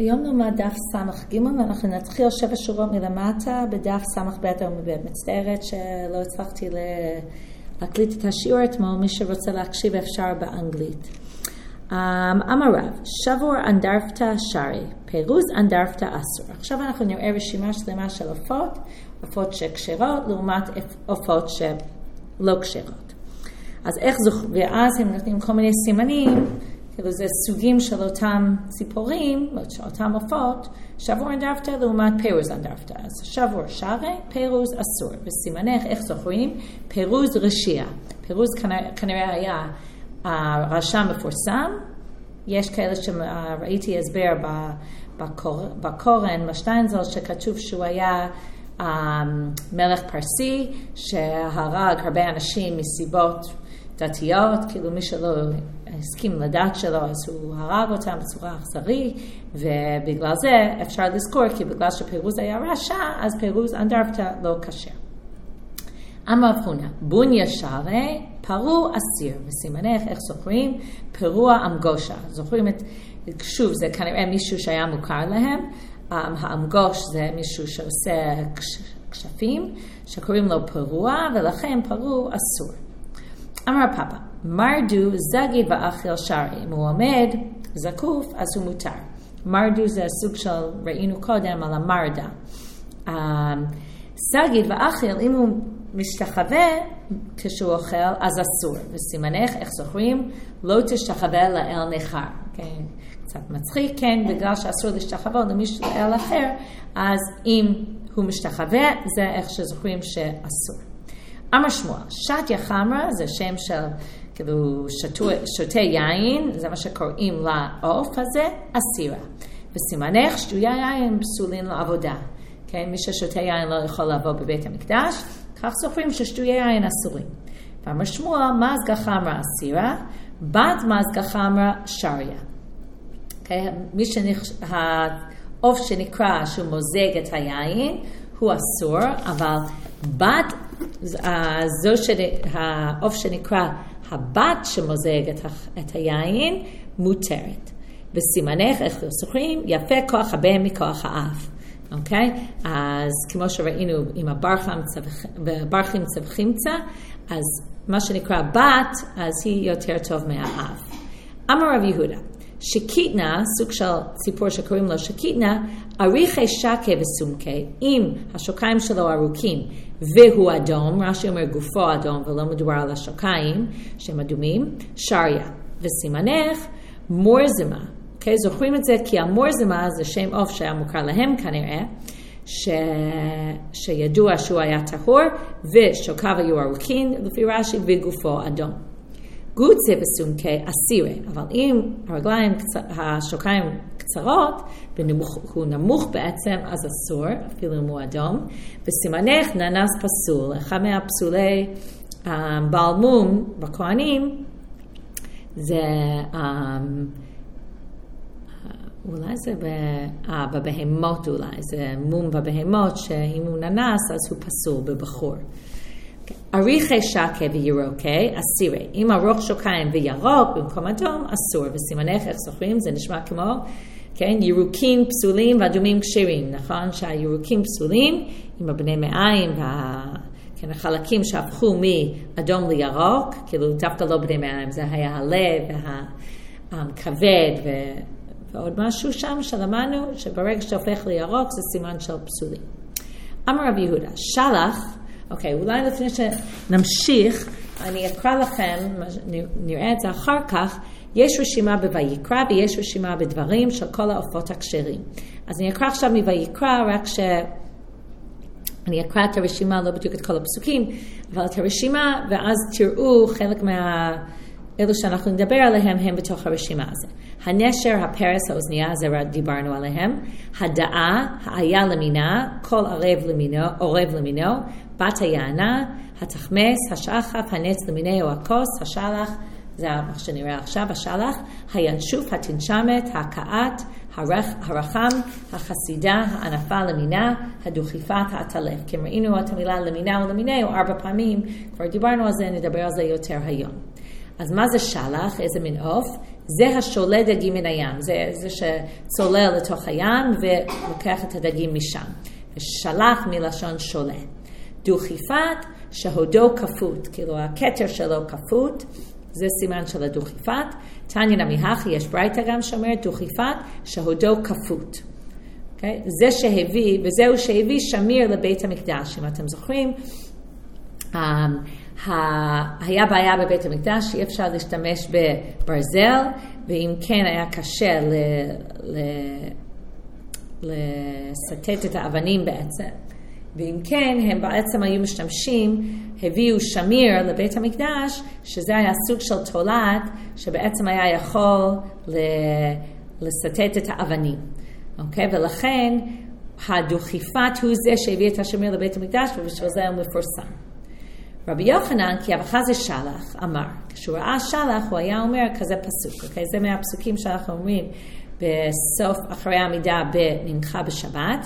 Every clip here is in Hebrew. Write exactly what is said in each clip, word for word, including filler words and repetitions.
היום נלמד דף סמך ג' ואנחנו נתחיל שבע שורות מלמטה בדף סמך ב' עמוד. מצטערת שלא הצלחתי להקליט את השיעור אתמול, מי שרוצה להקשיב אפשר באנגלית. אמר רב, שבוע אנדרפתא שרי, פירוז אנדרפתא אסור. עכשיו אנחנו נראה רשימה שלמה של עופות, עופות שכשרות לעומת עופות שלא כשרות. אז איך זוכר, ואז הם נותנים כל מיני סימנים, כאילו זה סוגים של אותם ציפורים, של אותם עופות, שבוע אנדרפתא לעומת פירוז אנדרפתא. אז שבוע שרי, פירוז אסור. וסימנך, איך זוכרים? פירוז רשיע. פירוז כנראה, כנראה היה הרשע מפורסם. יש כאלה שראיתי הסבר בקור, בקורן, בשטיינזל, שכתוב שהוא היה um, מלך פרסי, שהרג הרבה אנשים מסיבות דתיות, כאילו מי שלא הסכים לדת שלו, אז הוא הרג אותם בצורה אכזרי, ובגלל זה אפשר לזכור, כי בגלל שפירוז היה רשע, אז פירוז אנדרפתא לא כשר. אמר רב, בוניה שרי, פרו אסיר, וסימנך, איך זוכרים? פרוע אמגושה. זוכרים את, שוב, זה כנראה מישהו שהיה מוכר להם, האמגוש זה מישהו שעושה כשפים, שקוראים לו פרוע, ולכן פרו אסור. אמר פאפה, מרדו זגיד ואכיל שרי, אם הוא עומד זקוף, אז הוא מותר. מרדו זה הסוג של, ראינו קודם על המרדה. זגיד ואכיל, אם הוא משתחווה כשהוא אוכל, אז אסור. וסימנך, איך זוכרים? לא תשתחווה לאל נחר. כן, קצת מצחיק, כן, בגלל שאסור להשתחווה למישהו לאל אחר, אז אם הוא משתחווה, זה איך שזוכרים שאסור. אמר שמואל, שתיה חמרה, זה שם של, כאילו, שתו, שותה יין, זה מה שקוראים לעוף הזה, אסירה. וסימנך, שתויה יין פסולים לעבודה. כן, מי ששותה יין לא יכול לעבוד בבית המקדש, כך זוכרים ששתויה יין אסורים. ואמר שמואל, מזגה חמרה אסירה, בת מזגה חמרה שריה. כן, מי שנכ... העוף שנקרא שהוא מוזג את היין, הוא אסור, אבל בת, זו שהעוף שנקרא הבת שמוזג את, את היין, מותרת. בסימנך, איך זוכרים? יפה כוח הבן מכוח האף. אוקיי? אז כמו שראינו עם הברכים צבחימצה, אז מה שנקרא בת, אז היא יותר טוב מהאף. אמר רב יהודה, שקיטנה, סוג של ציפור שקוראים לו שקיטנה, אריחי שקה וסומקה, אם השוקיים שלו ארוכים והוא אדום, רש"י אומר גופו אדום ולא מדובר על השוקיים שהם אדומים, שריה. וסימנך, מורזמה. Okay, זוכרים את זה כי המורזמה זה שם עוף שהיה מוכר להם כנראה, ש... שידוע שהוא היה טהור ושוקיו היו ארוכים לפי רש"י וגופו אדום. גוצה וסומקה אסירה, אבל אם הרגליים, השוקיים קצרות, והוא נמוך בעצם, אז אסור, אפילו אם הוא אדום. וסימנך ננס פסול, אחד מהפסולי um, בעל מום בכהנים, זה, um, אולי זה ב, uh, בבהמות אולי, זה מום בבהמות, שאם הוא ננס אז הוא פסול בבחור. אריחי שקה וירוקי, אסירי. אם ארוך שוקיים וירוק במקום אדום, אסור. וסימנך, איך זוכרים? זה נשמע כמו, כן, ירוקים פסולים ואדומים כשרים, נכון? שהירוקים פסולים, עם הבני מעיים והחלקים שהפכו מאדום לירוק, כאילו דווקא לא בני מעיים, זה היה הלב והכבד ועוד משהו שם שלמדנו, שברגע שהופך לירוק זה סימן של פסולים. אמר רב יהודה, שלח, אוקיי, אולי לפני שנמשיך, אני אקרא לכם, נראה את זה אחר כך, יש רשימה בויקרא ויש רשימה בדברים של כל העופות הכשרים. אז אני אקרא עכשיו מויקרא, רק ש... אני אקרא את הרשימה, לא בדיוק את כל הפסוקים, אבל את הרשימה, ואז תראו חלק מה... אלו שאנחנו נדבר עליהם הם בתוך הרשימה הזאת. הנשר, הפרס, האוזנייה, זה דיברנו עליהם. הדעה, האיה למינה, כל ערב למינו, עורב למינו, בת היענה, התחמס, השחף, הנץ למיני או הכוס, השלח, זה מה שנראה עכשיו, השלח, הינשוף, התנשמת, הקעת, הרח, הרחם, החסידה, הענפה למינה, הדוכיפת, העטלף. כי ראינו את המילה למינה או למיני, או ארבע פעמים, כבר דיברנו על זה, נדבר על זה יותר היום. אז מה זה שלח? איזה מין עוף? זה השולה דגים מן הים, זה, זה שצולל לתוך הים ולוקח את הדגים משם. ושלח מלשון שולה. דוכיפת שהודו כפות, כאילו הכתר שלו כפות, זה סימן של הדוכיפת. תניא נמי הכי, יש ברייתא גם שאומרת דוכיפת שהודו כפות. Okay? זה שהביא, וזהו שהביא שמיר לבית המקדש. אם אתם זוכרים, um, היה בעיה בבית המקדש, אי אפשר להשתמש בברזל, ואם כן היה קשה ל, ל, לסטט את האבנים בעצם. ואם כן, הם בעצם היו משתמשים, הביאו שמיר לבית המקדש, שזה היה סוג של תולעת, שבעצם היה יכול לסטט את האבנים. אוקיי? ולכן, הדוכיפת הוא זה שהביא את השמיר לבית המקדש, ובשביל זה הוא מפורסם. רבי יוחנן, כי אבך זה שלח, אמר, כשהוא ראה שלח, הוא היה אומר כזה פסוק. אוקיי? זה מהפסוקים שאנחנו אומרים, בסוף אחרי העמידה במנחה בשבת.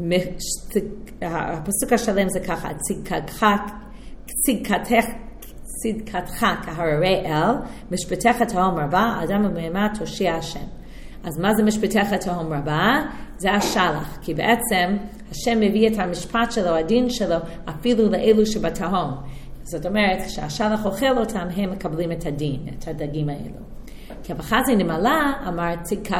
הפסוק השלם זה ככה, צדקתך, צדקתך, צדקתך כהררי אל, משפטך תהום רבה, אדם ובהמה תושיע השם. אז מה זה משפטך תהום רבה? זה השלח, כי בעצם השם מביא את המשפט שלו, הדין שלו, אפילו לאלו שבתהום. זאת אומרת, כשהשלח אוכל אותם, הם מקבלים את הדין, את הדגים האלו. כי הבחזי נמלה אמר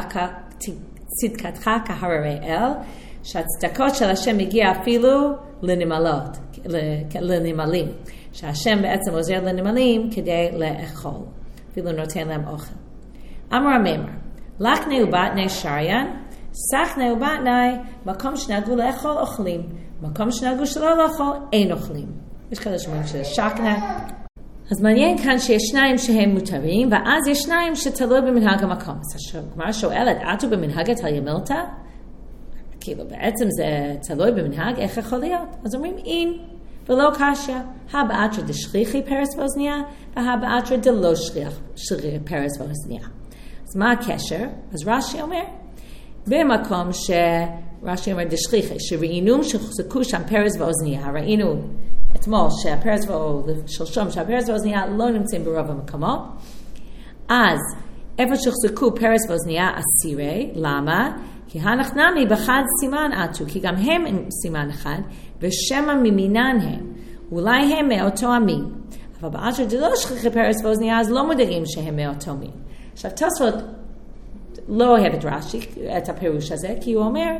צדקתך כהררי אל, שהצדקות של השם מגיע אפילו לנמלות, לנמלים. שהשם בעצם עוזר לנמלים כדי לאכול, אפילו נותן להם אוכל. אמר המאמר, לחני ובטני שריין, סחני ובטני, מקום שנהגו לאכול אוכלים, מקום שנהגו שלא לאכול אין אוכלים. יש כאלה שאומרים שזה שקנה. אז מעניין כאן שיש שניים שהם מותרים, ואז יש שניים שתלוי במנהג המקום. אז הגמרא שואלת, אתו במנהגת הימלתא? כאילו בעצם זה תלוי במנהג, איך יכול להיות? אז אומרים אין, ולא קשיא. הבאתרא דשכיחי פרס ואוזניה, והבאתרא דלא שכיחי פרס ואוזניה. אז מה הקשר? אז רש"י אומר, במקום שרש"י אומר דשכיחי, שראינו שחוזקו שם פרס ואוזניה, ראינו אתמול שהפרס ושלשום שהפרס ואוזניה לא נמצאים ברוב המקומות, אז איפה שחזקו פרס ואוזניה אסירי, למה? כי הנחנמי בחד סימן עטו, כי גם הם סימן אחד, ושמה ממינן הם, אולי הם מאותו המין. אבל באתרא דלא שכיחי פרס ואוזניה, אז לא מודעים שהם מאותו מין. עכשיו תוספות לא אוהב את רש"י, את הפירוש הזה, כי הוא אומר,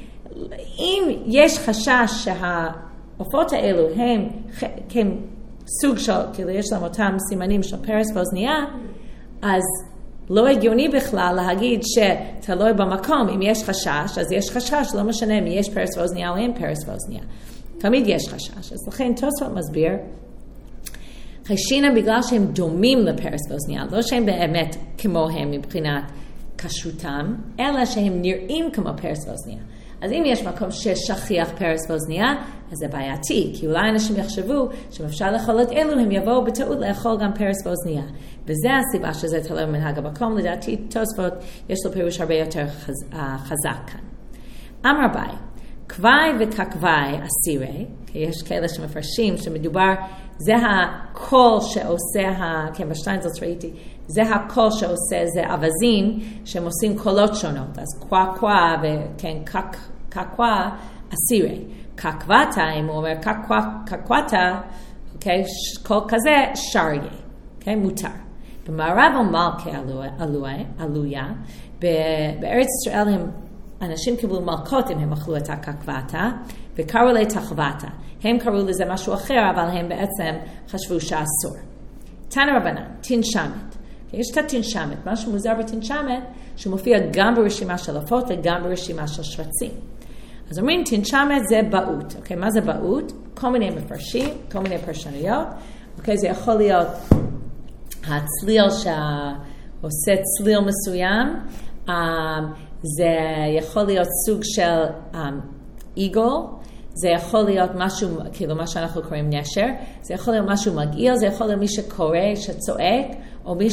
אם יש חשש שה... העופות האלו הם, הם סוג של, כאילו יש להם אותם סימנים של פרס ואוזניה, אז לא הגיוני בכלל להגיד שתלוי במקום, אם יש חשש, אז יש חשש, לא משנה אם יש פרס ואוזניה או אין פרס ואוזניה. תמיד יש חשש. אז לכן תוספות מסביר, חשינה בגלל שהם דומים לפרס ואוזניה, לא שהם באמת כמוהם מבחינת קשותם, אלא שהם נראים כמו פרס ואוזניה. אז אם יש מקום ששכיח פרס ואוזניה, אז זה בעייתי, כי אולי אנשים יחשבו שאפשר לאכול את אלו, הם יבואו בטעות לאכול גם פרס ואוזניה. וזה הסיבה שזה תלוי במנהג המקום, לדעתי תוספות יש לו פירוש הרבה יותר חז, uh, חזק כאן. אמר ביי, כווי וככווי אסירי, כי יש כאלה שמפרשים שמדובר, זה הקול שעושה, ה, כן בשטיינזלץ ראיתי, זה הקול שעושה, זה אבזים שהם עושים קולות שונות, אז קווה קווה וכן קקווה אסירי. קקוותה, אם הוא אומר קקוותה, אוקיי, קול כזה שריה, אוקיי, מותר. במערב ומלכה עלויה, בארץ ישראל הם, אנשים קיבלו מלכות אם הם אכלו את הקקוותה, וקראו לה תחוותה. הם קראו לזה משהו אחר, אבל הם בעצם חשבו שאסור. תנא רבנן, תנשמת. יש את התנשמת, משהו מוזר בתנשמת, שמופיע גם ברשימה של עופות וגם ברשימה של שרצים. אז אומרים, תנשמת זה באות. אוקיי, מה זה באות? כל מיני מפרשים, כל מיני פרשנויות. אוקיי, זה יכול להיות הצליל שעושה צליל מסוים. זה יכול להיות סוג של עיגול. זה יכול להיות משהו, כאילו מה שאנחנו קוראים נשר. זה יכול להיות משהו מגעיל, זה יכול להיות מי שקורא, שצועק, או מי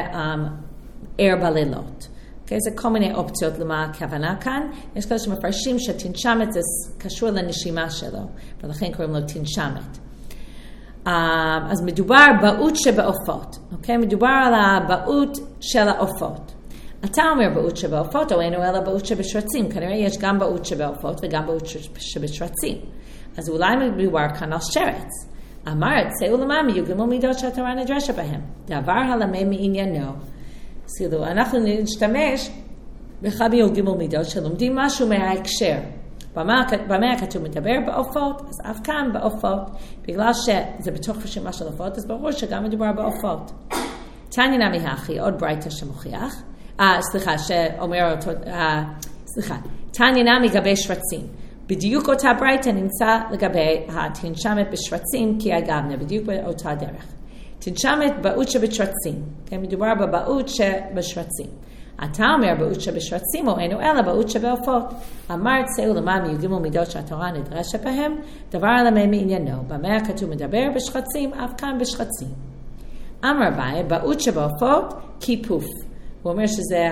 שער בלילות. Okay, זה כל מיני אופציות למה הכוונה כאן. יש כאלה שמפרשים שתנשמת זה קשור לנשימה שלו, ולכן קוראים לו תנשמת. אז מדובר באות שבעופות, אוקיי? מדובר על הבאות של העופות. אתה אומר באות שבעופות, או אינו אלא באות שבשרצים. כנראה יש גם באות שבעופות וגם באות שבשרצים. אז אולי מדובר כאן על שרץ. אמרת, שאו למען יוגמו מידות שהתורה נדרשת בהם. דבר הלמד מעניינו. כאילו, אנחנו נשתמש בכמה יוגמו מידות שלומדים משהו מההקשר. במה הכתוב מדבר בעופות, אז אף כאן בעופות, בגלל שזה בתוך רשימה של עופות, אז ברור שגם מדובר בעופות. תניא נמי הכי, עוד ברייתא שמוכיח, אה, סליחה, שאומר אותו, אה, סליחה, תניא נמי לגבי שרצים. בדיוק אותה ברייתא נמצא לגבי התנשמת בשרצים, כי אגבנה, בדיוק באותה דרך. תנשמת באות שבשרצים, כן, מדובר בבאות שבשרצים. אתה אומר באות שבשרצים או אינו אלא באות שבעופות. אמרת שאו למען יוגמו מידות שהתורה נדרשת בהם, דבר הלמד מעניינו. במה הכתוב מדבר בשרצים, אף כאן בשרצים. אמר אביי, באות שבעופות, כיפוף. הוא אומר שזה,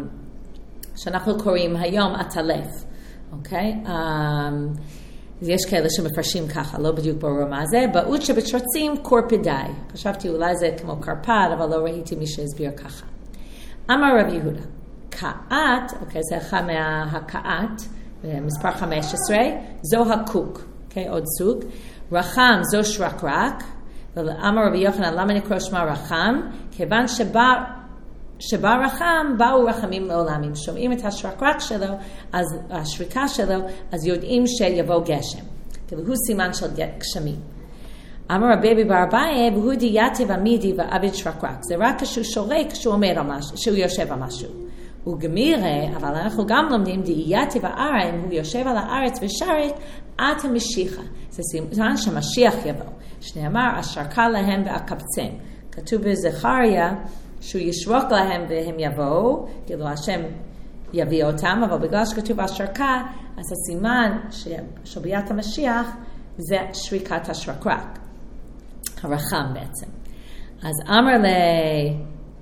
שאנחנו קוראים היום עטלף. אוקיי? יש כאלה שמפרשים ככה, לא בדיוק ברור מה זה. באות שבשרצים, קורפדאי. חשבתי אולי זה כמו קרפד, אבל לא ראיתי מי שהסביר ככה. אמר רב יהודה, קעת, אוקיי, זה אחד מהקעת, מספר חמש עשרה, זו הקוק, אוקיי, עוד סוג. רחם זו שרקרק, ואמר רבי יוחנן, למה נקרא שמה רחם? כיוון שבא, שבא רחם, באו רחמים לעולמים. שומעים את השרקרק שלו, אז השריקה שלו, אז יודעים שיבוא גשם. כאילו, הוא סימן של גשמים. אמר רבי בר אביי, והוא דייתיב עמידי ועבד שרקרק. זה רק כשהוא שורק, כשהוא עומד על משהו, כשהוא יושב על משהו. הוא גמירה, אבל אנחנו גם לומדים דייתיב הערה, אם הוא יושב על הארץ ושרק, עד המשיחה. זה סימן שמשיח יבוא. שנאמר, השרקה להם והקבצם. כתוב בזכריה, שהוא ישרוק להם והם יבואו, כאילו השם יביא אותם, אבל בגלל שכתוב השרקה, אז הסימן של ביאת המשיח, זה שריקת השרקרק. הרחם בעצם. אז אמר לי,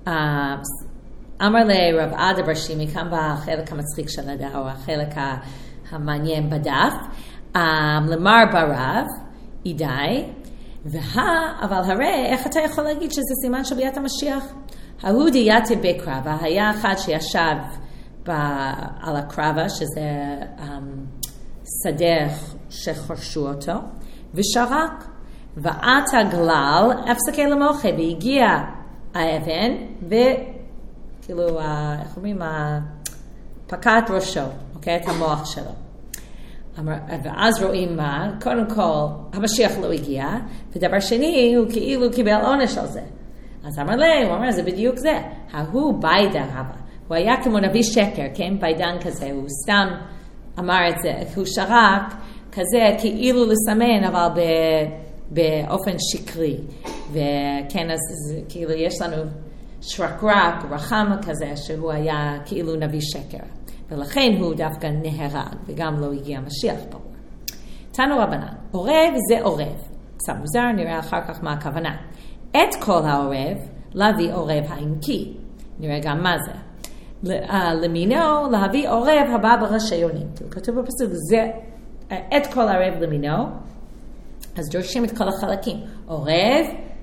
אמר לי רב עדה בר שימי, כאן בחלק המצחיק של הדף, או החלק המעניין בדף, למר ברב, אידי, וה, אבל הרי, איך אתה יכול להגיד שזה סימן של ביאת המשיח? ההוא דייתי בקרבה, היה אחד שישב על הקרבה, שזה שדה שחרשו אותו, ושרק. ועת הגלל, הפסקי למוחה, והגיע האבן, וכאילו, איך אומרים, פקע את ראשו, אוקיי, את המוח שלו. ואז רואים מה, קודם כל, המשיח לא הגיע, ודבר שני, הוא כאילו קיבל עונש על זה. אז אמר לי, הוא אומר, זה בדיוק זה. ההוא ביידה רבה. הוא היה כמו נביא שקר, כן? ביידן כזה, הוא סתם אמר את זה, הוא שרק כזה, כאילו לסמן, אבל ב... באופן שקרי. וכן, אז כאילו יש לנו שרקרק, רחם כזה, שהוא היה כאילו נביא שקר. ולכן הוא דווקא נהרג, וגם לא הגיע משיח ברור. תנו רבנן, עורב זה עורב. קצת מוזר, נראה אחר כך מה הכוונה. את כל העורב, להביא עורב העמקי. נראה גם מה זה. למינו, להביא עורב הבא בראשי יונים. כתוב בפסוק, זה את כל העורב למינו, אז דורשים את כל החלקים. עורב,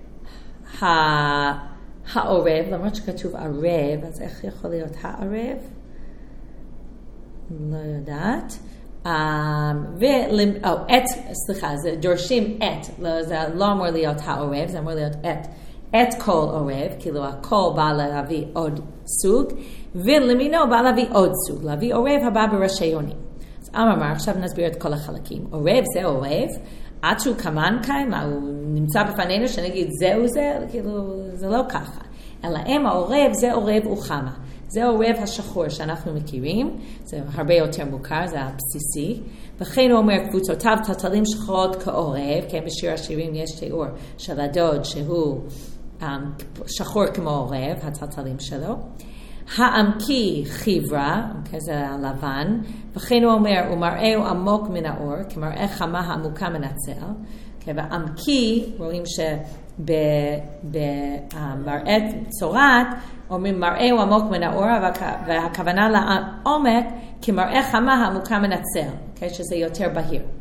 העורב, למרות שכתוב ערב, אז איך יכול להיות הערב? לא יודעת. ואת, סליחה, זה דורשים את, זה לא אמור להיות העורב, זה אמור להיות את, את כל עורב, כאילו הכל בא להביא עוד סוג, ולמינו בא להביא עוד סוג, להביא עורב הבא בראשי יונים. אז אמר, עכשיו נסביר את כל החלקים. עורב זה עורב, עד שהוא כמן כאן, מה הוא נמצא בפנינו שנגיד זהו זה, כאילו זה לא ככה. אלא אם העורב זה עורב וחמה. זה העורב השחור שאנחנו מכירים, זה הרבה יותר מוכר, זה הבסיסי. וכן הוא אומר, קבוצותיו טלטלים שחורות כעורב, כן, בשיר השירים יש תיאור של הדוד שהוא um, שחור כמו עורב, הטלטלים שלו. העמקי חברה, okay, זה הלבן, וכן הוא אומר, הוא מראה עמוק מן האור, כמראה חמה העמוקה מן הצל. Okay, והעמקי, רואים שבמראה צורת, אומרים מראה הוא עמוק מן האור, והכוונה לעומק, כמראה חמה העמוקה מן הצל, okay, שזה יותר בהיר.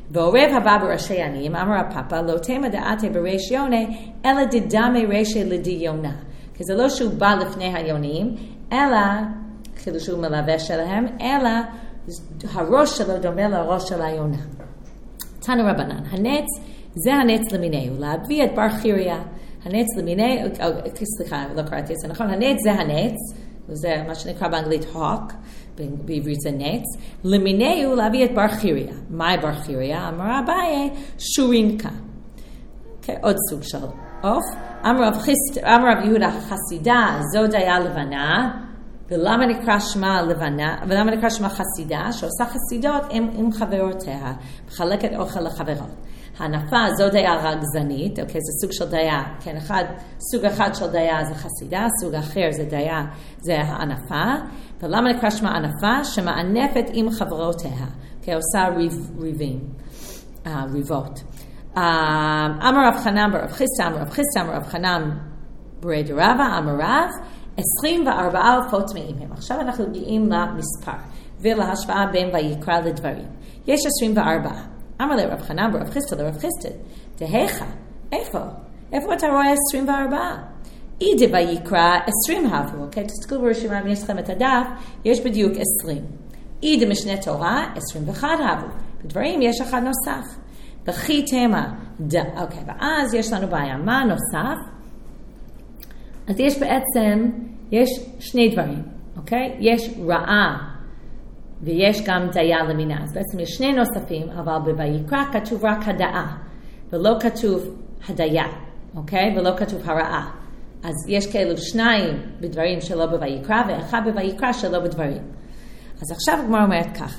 ועורב הבא בראשי עניים, אמר הפאפה, לא תמה דעתי בריש יונה, אלא דדמי רישי לדי יונה. כי זה לא שהוא בא לפני היונים, אלא, כאילו שהוא מלווה שלהם, אלא הראש שלו דומה לראש של היונה. תנו רבנן, הנץ זה הנץ למיניהו, להביא את בר חיריה, הנץ למיניהו, סליחה, לא קראתי את זה נכון, הנץ זה הנץ, זה מה שנקרא באנגלית hawk, בעברית זה נץ, למיניהו להביא את בר חיריה. מהי בר חיריה? אמרה אביי, שורינקה. Okay, עוד סוג של עוף. אמר רב יהודה חסידה, זו דיה לבנה, ולמה נקרא שמה לבנה, ולמה נקרא שמה חסידה, שעושה חסידות עם, עם חברותיה, מחלקת אוכל לחברות. הנפה זו דיה רגזנית, אוקיי, זה סוג של דיה, כן, אחד, סוג אחד של דיה זה חסידה, סוג אחר זה דיה, זה הנפה, ולמה נקרא שמה הנפה? שמענפת עם חברותיה, אוקיי, עושה ריב, ריבים, אה, ריבות. אמר רב חנן ברב חיסטה, אמר רב חיסטה, אמר רב חנן ברי דרבה, אמר רב, עשרים וארבעה עופות טמאים הם. עכשיו אנחנו מגיעים למספר, ולהשוואה בין ויקרא לדברים. יש עשרים וארבעה. אמר לרב חנן ברב חיסטה לרב חיסטה, תהיכה, איפה? איפה אתה רואה עשרים וארבעה? אידי ויקרא עשרים הבו, אוקיי? תסתכלו ברשימה, אם יש לכם את הדף, יש בדיוק עשרים. אידי משנה תורה, עשרים ואחת הבו. בדברים יש אחד נוסף. וכי תמה, אוקיי, ואז יש לנו בעיה. מה נוסף? אז יש בעצם, יש שני דברים, אוקיי? יש רעה, ויש גם דיה למינה. אז בעצם יש שני נוספים, אבל בויקרא כתוב רק הדעה, ולא כתוב הדיה, אוקיי? ולא כתוב הרעה. אז יש כאלו שניים בדברים שלא בויקרא, ואחד בויקרא שלא בדברים. אז עכשיו הגמרא אומרת ככה.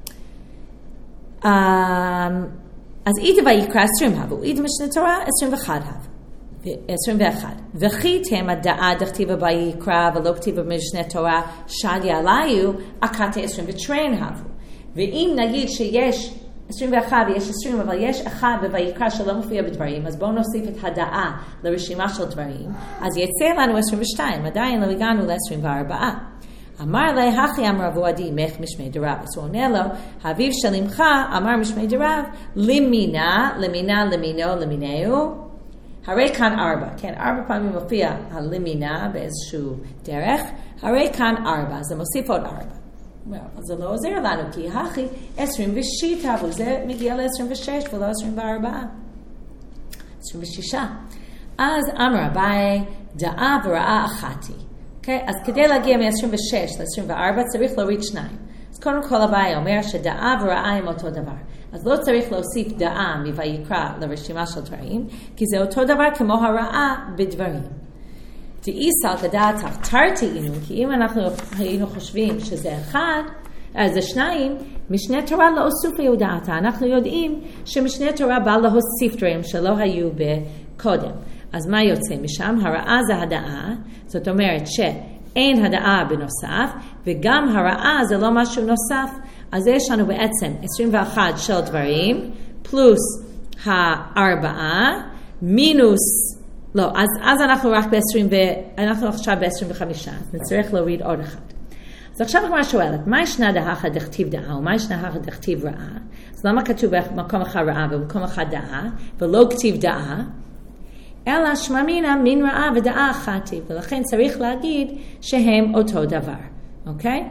אז אידי ויקרא עשרים הבו, אידי משנה תורה עשרים ואחת הבו. עשרים ואחת. וכי תמה דעה דכתיבה ויקרא ולא כתיבה במשנה תורה שגי עליו, אקתי עשרים ותשרין הבו. ואם נגיד שיש עשרים ואחת ויש עשרים, אבל יש אחד בויקרא שלא מופיע בדברים, אז בואו נוסיף את הדעה לרשימה של דברים, אז יצא לנו עשרים ושתיים, עדיין לא הגענו ל-עשרים וארבע. אמר לה, הכי אמר רבו עדי, מך משמי דרב. אז הוא עונה לו, האביב של אמך אמר משמי דרב, למינה, למינה, למינו, למינהו, הרי כאן ארבע, כן, ארבע פעמים מופיע הלמינה באיזשהו דרך, הרי כאן ארבע, זה מוסיף עוד ארבע. אבל זה לא עוזר לנו, כי הכי עשרים ושישה, וזה מגיע ל-עשרים ושש ולא עשרים וארבע. עשרים ושישה. אז אמר אביי, דעה ורעה אחתי. Okay? אז כדי להגיע מ-עשרים ושש ל-עשרים וארבע צריך להוריד שניים. אז קודם כל אביי אומר שדעה ורעה הם אותו דבר. אז לא צריך להוסיף דעה מויקרא לרשימה של דברים, כי זה אותו דבר כמו הרעה בדברים. תאיסל כדעת תרתינו, כי אם אנחנו היינו חושבים שזה אחד, אז זה שניים, משנה תורה לא הוסיפה יודעתה. אנחנו יודעים שמשנה תורה בא להוסיף דברים שלא היו בקודם. אז מה יוצא משם? הרעה זה הדעה, זאת אומרת שאין הדעה בנוסף, וגם הרעה זה לא משהו נוסף. אז יש לנו בעצם עשרים ואחת של דברים, פלוס הארבעה, מינוס, לא, אז, אז אנחנו רק ב-עשרים, אנחנו עכשיו ב-עשרים וחמש, אז נצטרך להוריד עוד אחד. אז עכשיו כבר שואלת, מה ישנה דהכה דכתיב דעה, ומה ישנה דהכה דכתיב רעה? אז למה כתוב במקום אחד רעה ובמקום אחד דעה, ולא כתיב דעה? אלא שממינה מין רעה ודעה אחתי, ולכן צריך להגיד שהם אותו דבר, אוקיי?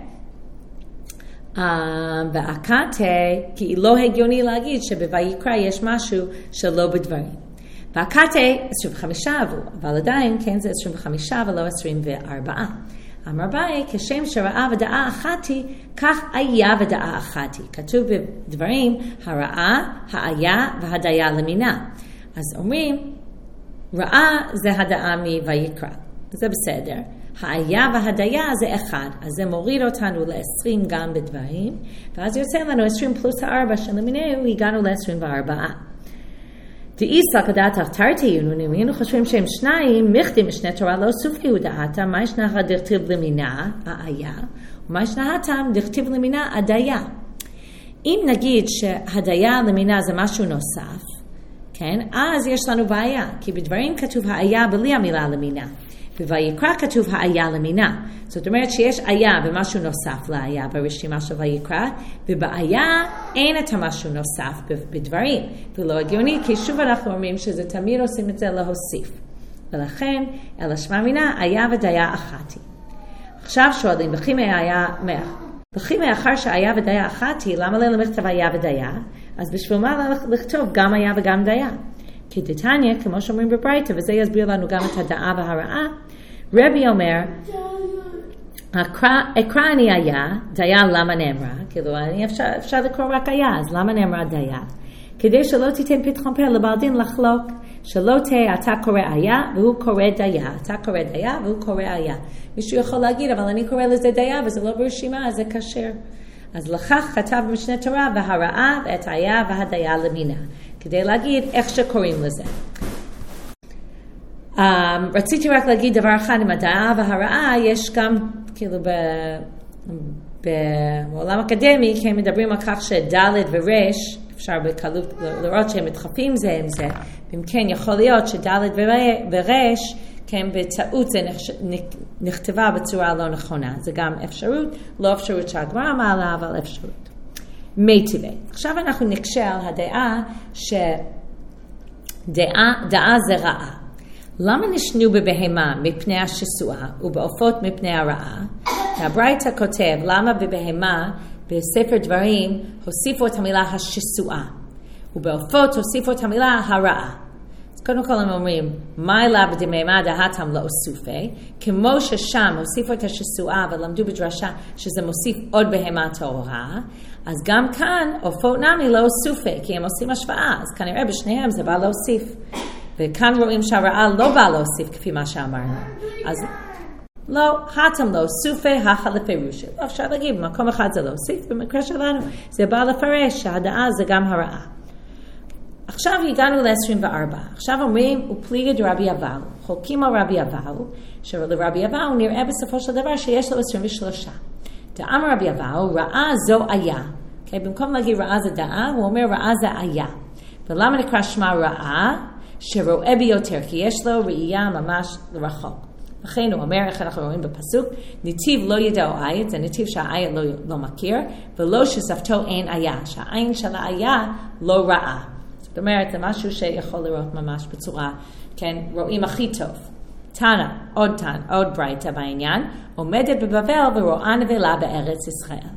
והקטה, כי לא הגיוני להגיד שבויקרא יש משהו שלא בדברים. והקטה עשרים וחמישה עבור, אבל עדיין כן זה עשרים וחמישה ולא עשרים וארבע. אמר ביי, כשם שראה ודעה אחתי, כך היה ודעה אחתי. כתוב בדברים הרעה, היה והדיה למינה. אז אומרים, רעה זה הדעה מויקרא. זה בסדר. היה והדיה זה אחד, אז זה מוריד אותנו ל-עשרים גם בדברים, ואז יוצא לנו עשרים פלוס הארבע שלמינינו, הגענו ל-עשרים וארבע. דאיסא כדעת תרתינו, היינו חושבים שהם שניים, מכדי משנה תורה לא סופי דעתה, מה ישנה דכתיב למינה, היה, ומה ישנה דכתיב למינה, הדיה. אם נגיד שהדיה למינה זה משהו נוסף, כן, אז יש לנו בעיה, כי בדברים כתוב היה בלי המילה למינה. בויקרא כתוב היה למינה. זאת אומרת שיש היה ומשהו נוסף להיה ברשימה של ויקרא, ובהיה אין את המשהו נוסף בדברים. ולא הגיוני, כי שוב אנחנו אומרים שזה תמיד עושים את זה להוסיף. ולכן, אלא שמע מינה, היה ודיה אחתי. עכשיו שואלים, וכי היה, וכי מאחר שהיה ודיה אחתי, למה לא לכתוב היה ודיה? אז בשביל מה לכתוב גם היה וגם דיה? כי דתניא, כמו שאומרים בברייתא, וזה יסביר לנו גם את הדעה והרעה, רבי אומר, אקרא אני היה, דיה למה נאמרה? כאילו, אני אפשר, אפשר לקרוא רק היה, אז למה נאמרה דיה? כדי שלא תיתן פתחון פה לבעל דין לחלוק, שלא תהיה, אתה קורא היה והוא קורא דיה, אתה קורא דיה והוא קורא היה. מישהו יכול להגיד, אבל אני קורא לזה דיה וזה לא ברשימה, אז זה כשר. אז לכך כתב במשנה תורה והרעה ואת היה והדיה למינה, כדי להגיד איך שקוראים לזה. Um, רציתי רק להגיד דבר אחד, עם הדעה והרעה יש גם, כאילו ב, בעולם אקדמי, כי הם מדברים על כך שדלת ורש, אפשר בקלות לראות שהם מתחפים זה עם זה, ואם כן יכול להיות שדלת ורש, כן בטעות זה נכתבה בצורה לא נכונה, זה גם אפשרות, לא אפשרות שהגמרא מעלה, אבל אפשרות. מיטיבי. עכשיו אנחנו נקשר על הדעה שדעה זה רעה. למה נשנו בבהמה מפני השסועה ובעופות מפני הרעה? הברייתא כותב, למה בבהמה בספר דברים הוסיפו את המילה השסועה, ובעופות הוסיפו את המילה הרעה. אז קודם כל הם אומרים, מה אלה בדממה דהתם לא אוסופי, כמו ששם הוסיפו את השסועה ולמדו בדרשה שזה מוסיף עוד בהמה טהורה, אז גם כאן עופות נמי לא אוסופי, כי הם עושים השוואה, אז כנראה בשניהם זה בא להוסיף. וכאן רואים שהרעה לא באה להוסיף כפי מה שאמרנו. אז לא, התם לא סופה, הכה לפירוש. לא אפשר להגיד, במקום אחד זה לא הוסיף, במקרה שלנו זה בא לפרש שהדעה זה גם הרעה. עכשיו הגענו ל-עשרים וארבע. עכשיו אומרים, ופליגה דרבי אבאו. חולקים על רבי אבאו, שלרבי אבאו נראה בסופו של דבר שיש לו עשרים ושלוש. דאמר רבי אבאו, רעה זו היה. Okay, במקום להגיד רעה זה דעה, הוא אומר רעה זה היה. ולמה נקרא שמה רעה? שרואה ביותר, כי יש לו ראייה ממש רחוק. לכן הוא אומר, איך אנחנו רואים בפסוק, נתיב לא ידע או עין, זה נתיב שהעין לא, לא מכיר, ולא ששפתו אין היה, שהעין של היה לא ראה. זאת אומרת, זה משהו שיכול לראות ממש בצורה, כן, רואים הכי טוב. תנא, עוד תנא, עוד ברייתא בעניין, עומדת בבבל ורואה נבלה בארץ ישראל.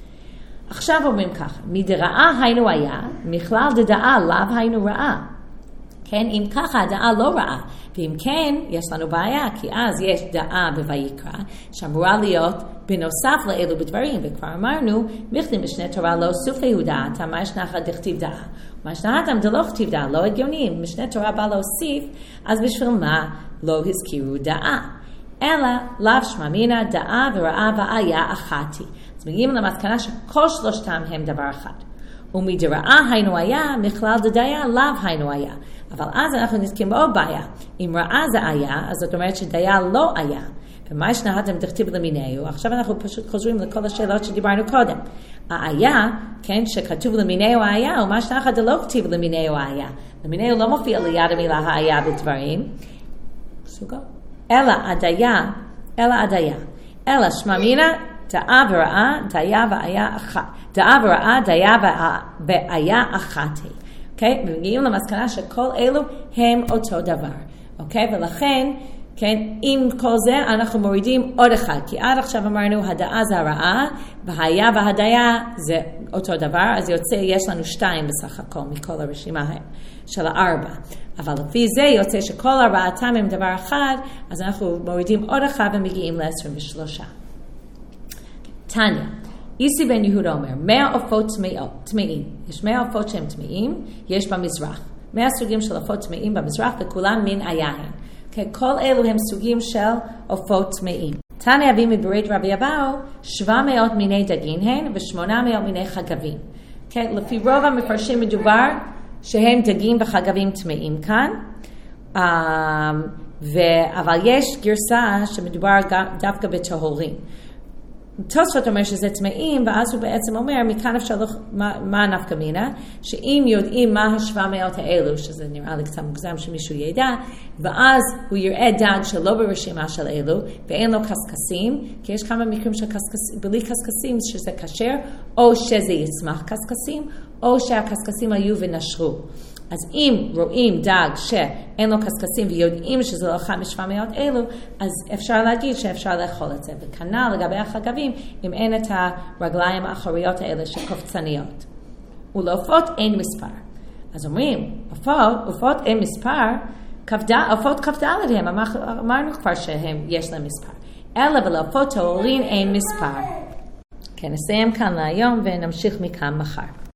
עכשיו אומרים ככה, מדרעה היינו היה, מכלל דדעה לאו היינו רעה. כן, אם ככה הדעה לא רעה, ואם כן, יש לנו בעיה, כי אז יש דעה בויקרא, שאמורה להיות בנוסף לאלו בדברים, וכבר אמרנו, מכתים בשני תורה לא סופי הוא דעתה, מה ישנה אחת דכתיב דעה? מה ישנה אדם דלא כתיב דעה, לא הגיוני, אם בשני תורה בא להוסיף, אז בשביל מה לא הזכירו דעה? אלא לאו שמע מינא דעה ורעה והיה אחתי. אז מגיעים למסקנה שכל שלושתם הם דבר אחד. ומדרעה היינו היה, מכלל דדיה לאו היינו היה. אבל אז אנחנו נתקים בעוד בעיה. אם רעה זה היה, אז זאת אומרת שדיה לא היה. ומה ישנהתם דכתיב למיניהו? עכשיו אנחנו פשוט חוזרים לכל השאלות שדיברנו קודם. היה, כן, שכתוב למיניהו היה, ומה ישנהת דלא כתיב למיניהו היה. למיניהו לא מופיע ליד המילה היה בדברים. סוגו. אלא עדיה, אלא עדיה. אלא שמע מינא, דעה ורעה, דיה והיה אחת. דעה ורעה, דיה והיה אחת. אוקיי? ומגיעים למסקנה שכל אלו הם אותו דבר. אוקיי? ולכן, כן, עם כל זה אנחנו מורידים עוד אחד. כי עד עכשיו אמרנו, הדעה זה הרעה, והיה והדיה זה אותו דבר. אז יוצא, יש לנו שתיים בסך הכל מכל הרשימה של הארבע. אבל לפי זה יוצא שכל ארבעתם הם דבר אחד, אז אנחנו מורידים עוד אחד ומגיעים ל-עשרים ושלוש. תניא, איסי בן יהודה אומר, מאה עופות טמאים. יש מאה עופות שהם טמאים, יש במזרח. מאה סוגים של עופות טמאים במזרח, וכולם מן היין. Okay, כל אלו הם סוגים של עופות טמאים. תניא אבי מברד רבי אבאו, שבע מאות מיני דגין הן, ושמונה מאות מיני חגבים. Okay, לפי רוב המפרשים מדובר שהם דגים וחגבים טמאים כאן. Um, ו- אבל יש גרסה שמדובר דווקא בטהורים. תוספות אומר שזה טמאים, ואז הוא בעצם אומר, מכאן אפשר לך, מה, מה נפקא מינה, שאם יודעים מה השבע מאות האלו, שזה נראה לי קצת מוגזם שמישהו ידע, ואז הוא יראה דג שלא ברשימה של אלו, ואין לו קסקסים, כי יש כמה מקרים של קסקסים, בלי קסקסים שזה כשר, או שזה יצמח קסקסים, או שהקסקסים היו ונשרו. אז אם רואים דג שאין לו קסקסים ויודעים שזה לא אחד משבע מאות אלו, אז אפשר להגיד שאפשר לאכול את זה. וכנ"ל לגבי החגבים, אם אין את הרגליים האחוריות האלה שקופצניות. ולעופות אין מספר. אז אומרים, עופות אין מספר, עופות כ"ד הם, אמרנו כבר שהם יש להם מספר. אלא ולעופות טהורין אין מספר. כן, נסיים כאן להיום ונמשיך מכאן מחר.